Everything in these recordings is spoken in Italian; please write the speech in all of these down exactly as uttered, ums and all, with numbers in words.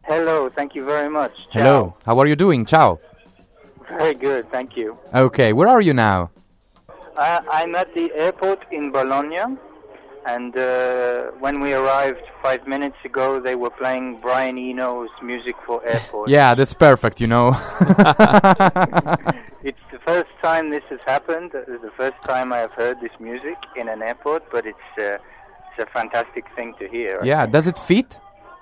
Hello, thank you very much. Ciao. Hello, how are you doing? Ciao. Very good, thank you. Okay, where are you now? Uh, I'm at the airport in Bologna, and uh, when we arrived five minutes ago, they were playing Brian Eno's Music for Airports. Yeah, that's perfect, you know. It's the first time this has happened. It's the first time I have heard this music in an airport, but it's, uh, it's a fantastic thing to hear. Yeah, does it fit?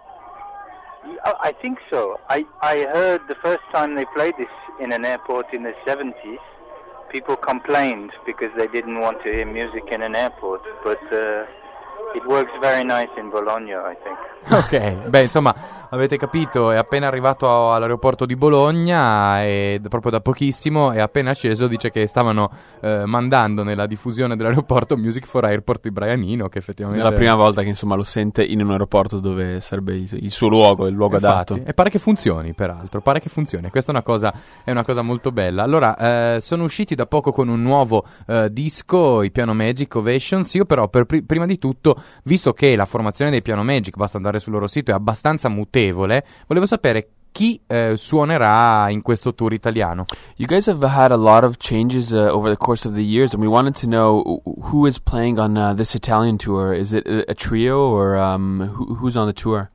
I think so. I, I heard the first time they played this in an airport in the seventies, people complained because they didn't want to hear music in an airport, but uh, it works very nice in Bologna, I think. Ok, beh, insomma, avete capito, è appena arrivato all'aeroporto di Bologna e proprio da pochissimo, è appena sceso, dice che stavano eh, mandando nella diffusione dell'aeroporto Music for Airport di Brian Eno, che effettivamente è la prima volta che insomma lo sente in un aeroporto dove sarebbe il, il suo luogo, il luogo Infatti, adatto. E pare che funzioni, peraltro, pare che funzioni. Questa è una cosa, è una cosa molto bella. Allora, eh, sono usciti da poco con un nuovo eh, disco, i Piano Magic Ovations. Io però, per pri- prima di tutto, visto che la formazione dei Piano Magic, basta andare sul loro sito, è abbastanza mutevole, volevo sapere chi eh, suonerà in questo tour italiano. You guys have had a lot of changes uh, over the course of the years, and we wanted to know who is playing on uh, this Italian tour. Is it a, a trio, or um, who, who's on the tour?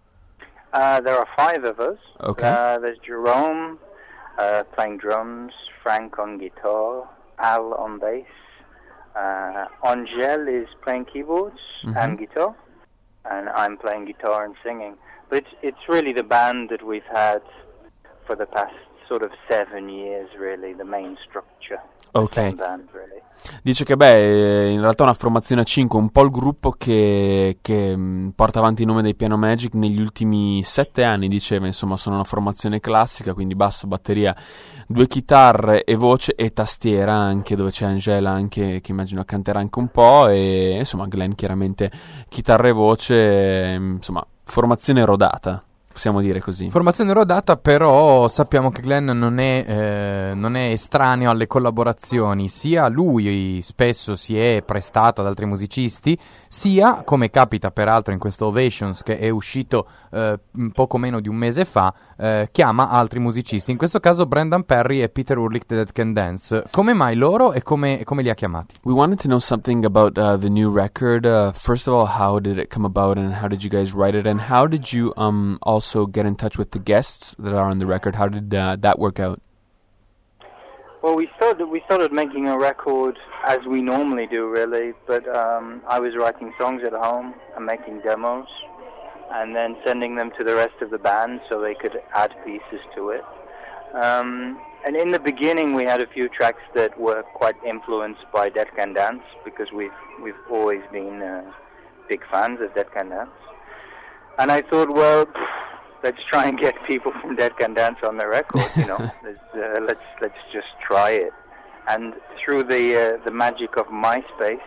Uh, there are five of us. Okay. Uh, there's Jerome uh, playing drums, Frank on guitar, Al on bass, uh, Angel is playing keyboards Mm-hmm. and guitar, and I'm playing guitar and singing. But it's it's really the band that we've had for the past sort of seven years, really, the main structure. Ok. Same band, really. Dice che beh, in realtà è una formazione a cinque, un po' il gruppo che, che mh, porta avanti il nome dei Piano Magic negli ultimi sette anni, diceva, insomma sono una formazione classica, quindi basso, batteria, due chitarre e voce e tastiera anche, dove c'è Angela anche, che immagino canterà anche un po', e insomma Glenn chiaramente chitarra e voce, insomma formazione rodata. Possiamo dire così. Formazione rodata, però sappiamo che Glenn non è, eh, non è estraneo alle collaborazioni, sia lui spesso si è prestato ad altri musicisti, sia, come capita peraltro in questo Ovations che è uscito eh, poco meno di un mese fa, eh, chiama altri musicisti, in questo caso Brendan Perry e Peter Urlich The Dead Can Dance. Come mai loro e come, come li ha chiamati? We wanted to know something about uh, the new record. Uh, first of all, how did it come about and how did you guys write it, and how did you um also So get in touch with the guests that are on the record? How did uh, that work out? Well, we started we started making a record as we normally do, really. But um, I was writing songs at home and making demos, and then sending them to the rest of the band so they could add pieces to it. Um, and in the beginning, we had a few tracks that were quite influenced by Dead Can Dance, because we've we've always been uh, big fans of Dead Can Dance. And I thought, well, let's try and get people from Dead Can Dance on the record, you know. let's, uh, let's let's just try it. And through the uh, the magic of MySpace,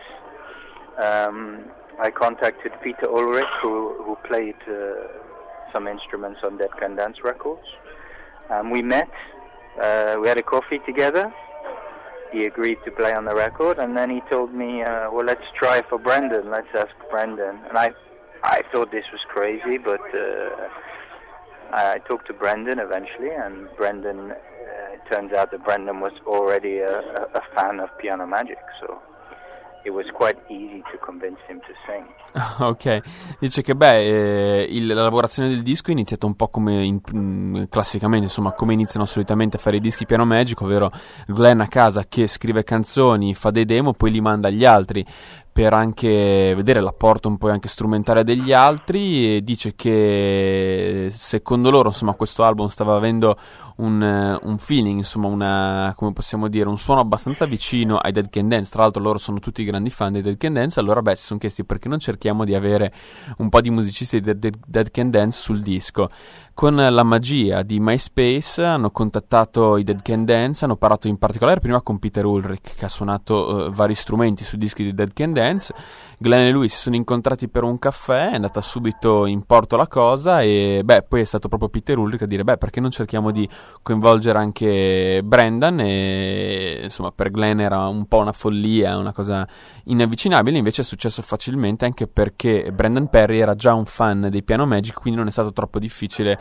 um, I contacted Peter Ulrich, who who played uh, some instruments on Dead Can Dance records. Um, we met. Uh, we had a coffee together. He agreed to play on the record, and then he told me, uh, "Well, let's try for Brendan. Let's ask Brendan." And I. I thought this was crazy, but uh, I talked to Brendan eventually, and Brendan, uh, it turns out that Brendan was already a, a, a fan of Piano Magic, so it was quite easy to convince him to sing. Ok, dice che beh, eh, il, la lavorazione del disco è iniziata un po' come in, mh, classicamente, insomma, come iniziano solitamente a fare i dischi Piano Magic, ovvero Glenn a casa che scrive canzoni, fa dei demo, poi li manda agli altri per anche vedere l'apporto un po' anche strumentale degli altri, e dice che secondo loro, insomma, questo album stava avendo un, un feeling, insomma, una, come possiamo dire, un suono abbastanza vicino ai Dead Can Dance. Tra l'altro loro sono tutti grandi fan dei Dead Can Dance, allora beh, si sono chiesti perché non cerchiamo di avere un po' di musicisti di Dead, Dead Can Dance sul disco. Con la magia di MySpace hanno contattato i Dead Can Dance, hanno parlato in particolare prima con Peter Ulrich, che ha suonato uh, vari strumenti su dischi di Dead Can Dance. Glenn e lui si sono incontrati per un caffè, è andata subito in porto la cosa, e beh, poi è stato proprio Peter Ulrich a dire beh, perché non cerchiamo di coinvolgere anche Brendan, e insomma per Glenn era un po' una follia, una cosa inavvicinabile, invece è successo facilmente anche perché Brendan Perry era già un fan dei Piano Magic, quindi non è stato troppo difficile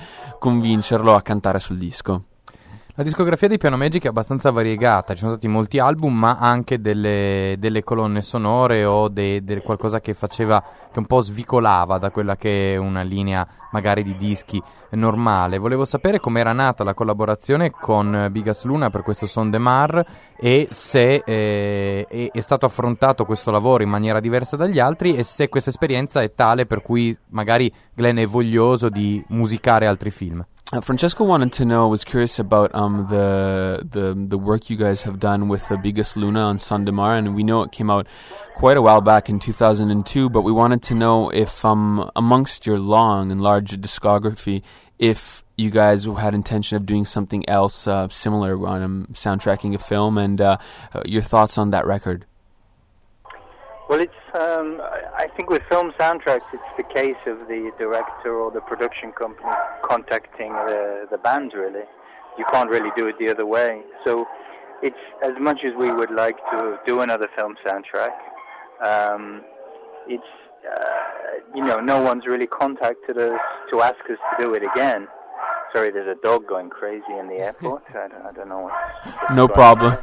convincerlo a cantare sul disco. La discografia di Piano Magic è abbastanza variegata, ci sono stati molti album ma anche delle, delle colonne sonore o de, de qualcosa che faceva, che un po' svicolava da quella che è una linea magari di dischi normale. Volevo sapere com'era nata la collaborazione con Bigas Luna per questo Son de Mar e se eh, è, è stato affrontato questo lavoro in maniera diversa dagli altri e se questa esperienza è tale per cui magari Glenn è voglioso di musicare altri film. Uh, Francesco wanted to know, was curious about um the the the work you guys have done with the Bigas Luna on Son de Mar, and we know it came out quite a while back in two thousand two, but we wanted to know if um amongst your long and large discography, if you guys had intention of doing something else uh, similar on um, soundtracking a film, and uh, uh, your thoughts on that record. Well, it's. Um, I think with film soundtracks, it's the case of the director or the production company contacting the the band. Really, you can't really do it the other way. So, it's as much as we would like to do another film soundtrack. Um, it's uh, you know, no one's really contacted us to ask us to do it again. Sorry, there's a dog going crazy in the airport. I don't, I don't know what's. No problem.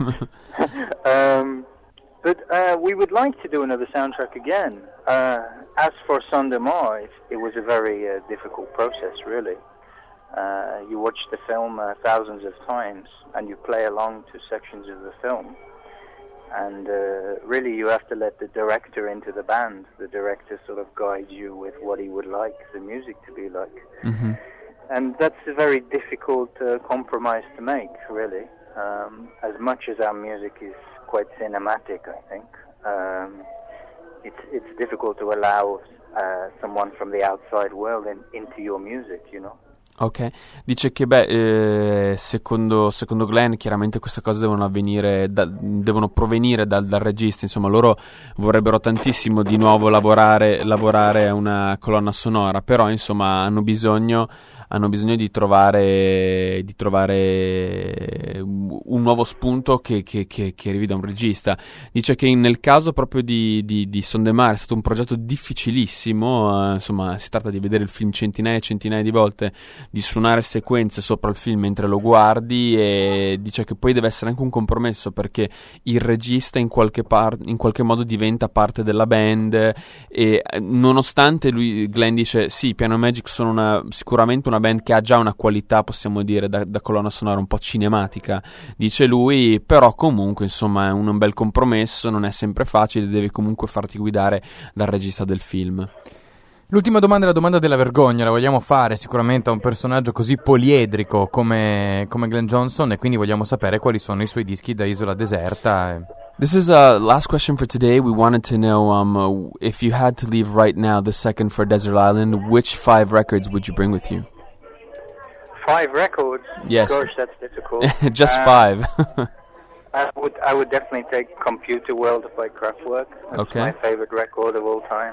um, But uh, we would like to do another soundtrack again. Uh, as for Son de Mar, it, it was a very uh, difficult process, really. Uh, you watch the film uh, thousands of times, and you play along to sections of the film. And uh, really, you have to let the director into the band. The director sort of guides you with what he would like the music to be like. Mm-hmm. And that's a very difficult uh, compromise to make, really. Um, as much as our music is quite cinematic, I think. Um, it's it's difficult to allow uh, someone from the outside world in, into your music, you know. Ok, dice che beh, eh, secondo, secondo Glenn chiaramente queste cose devono avvenire, da, devono provenire dal, dal regista, insomma loro vorrebbero tantissimo di nuovo lavorare, lavorare a una colonna sonora, però insomma hanno bisogno hanno bisogno di trovare di trovare un nuovo spunto che, che, che, che arrivi da un regista. Dice che nel caso proprio di, di, di Son de Mar è stato un progetto difficilissimo, eh, insomma si tratta di vedere il film centinaia e centinaia di volte, di suonare sequenze sopra il film mentre lo guardi, e dice che poi deve essere anche un compromesso perché il regista in qualche, par- in qualche modo diventa parte della band, e nonostante lui, Glenn dice sì, Piano Magic sono una, sicuramente una band che ha già una qualità, possiamo dire, da, da colonna sonora un po' cinematica, dice lui, però comunque insomma è un, un bel compromesso, non è sempre facile, devi comunque farti guidare dal regista del film. L'ultima domanda è la domanda della vergogna, la vogliamo fare sicuramente a un personaggio così poliedrico come, come Glenn Johnson, e quindi vogliamo sapere quali sono i suoi dischi da Isola Deserta. This is a uh, last question for today. We wanted to know um, uh, if you had to leave right now the second for Desert Island, which five records would you bring with you? Five records? Yes. Gosh, that's difficult. Just uh, five. I would I would definitely take Computer World by Kraftwerk. That's Okay. my favorite record of all time.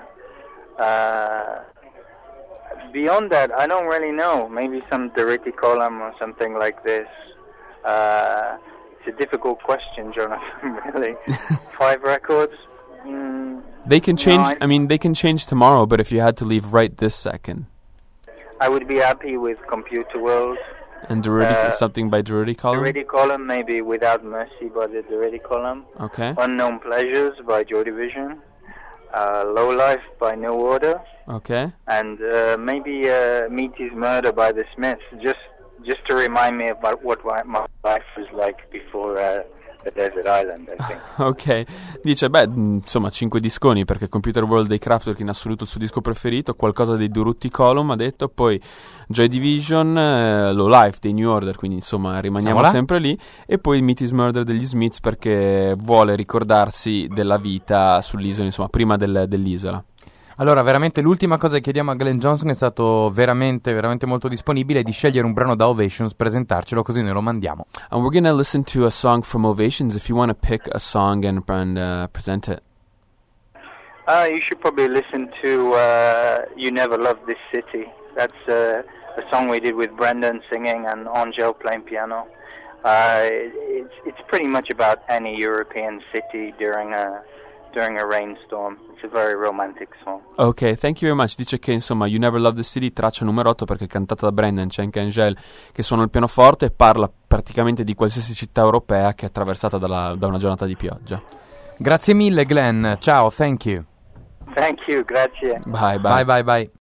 Uh, beyond that, I don't really know. Maybe some Dirty Column or something like this. Uh, it's a difficult question, Jonathan, really. Five records? Mm, They can change. no, I, I mean, they can change tomorrow. But if you had to leave right this second, I would be happy with Computer World. and Dirty, Uh, something by Dirty Column. Dirty Column, maybe Without Mercy by the Dirty Column. Okay. Unknown Pleasures by Joy Division. Uh, Low Life by New Order. Okay. And uh, maybe uh, Meet His Murder by the Smiths, just just to remind me about what my life was like before uh, the Desert Island, I think. Ok, dice beh, insomma, cinque disconi, perché Computer World dei Kraftwerk in assoluto il suo disco preferito, qualcosa dei Dirty Column ha detto, poi Joy Division, eh, Low Life dei New Order, quindi insomma rimaniamo sempre lì, e poi Meet His Murder degli Smiths perché vuole ricordarsi della vita sull'isola, insomma, prima del, dell'isola. Allora, veramente l'ultima cosa che chiediamo a Glenn Johnson, è stato veramente, veramente molto disponibile, di scegliere un brano da Ovations, presentarcelo, così noi lo mandiamo. And we're gonna listen to a song from Ovations. If you want to pick a song and, and uh, present it. Uh, you should probably listen to uh, You Never Loved This City. That's uh, a song we did with Brendan singing and Angel playing piano. Uh, it's, it's pretty much about any European city during a during a rainstorm. It's a very romantic song. Ok, thank you very much. Dice che insomma You Never Love the City, traccia numero otto, perché è cantata da Brendan, c'è anche Angèle che suona il pianoforte e parla praticamente di qualsiasi città europea che è attraversata dalla, da una giornata di pioggia. Grazie mille Glenn, ciao, thank you. Thank you, grazie. Bye bye. Bye bye bye.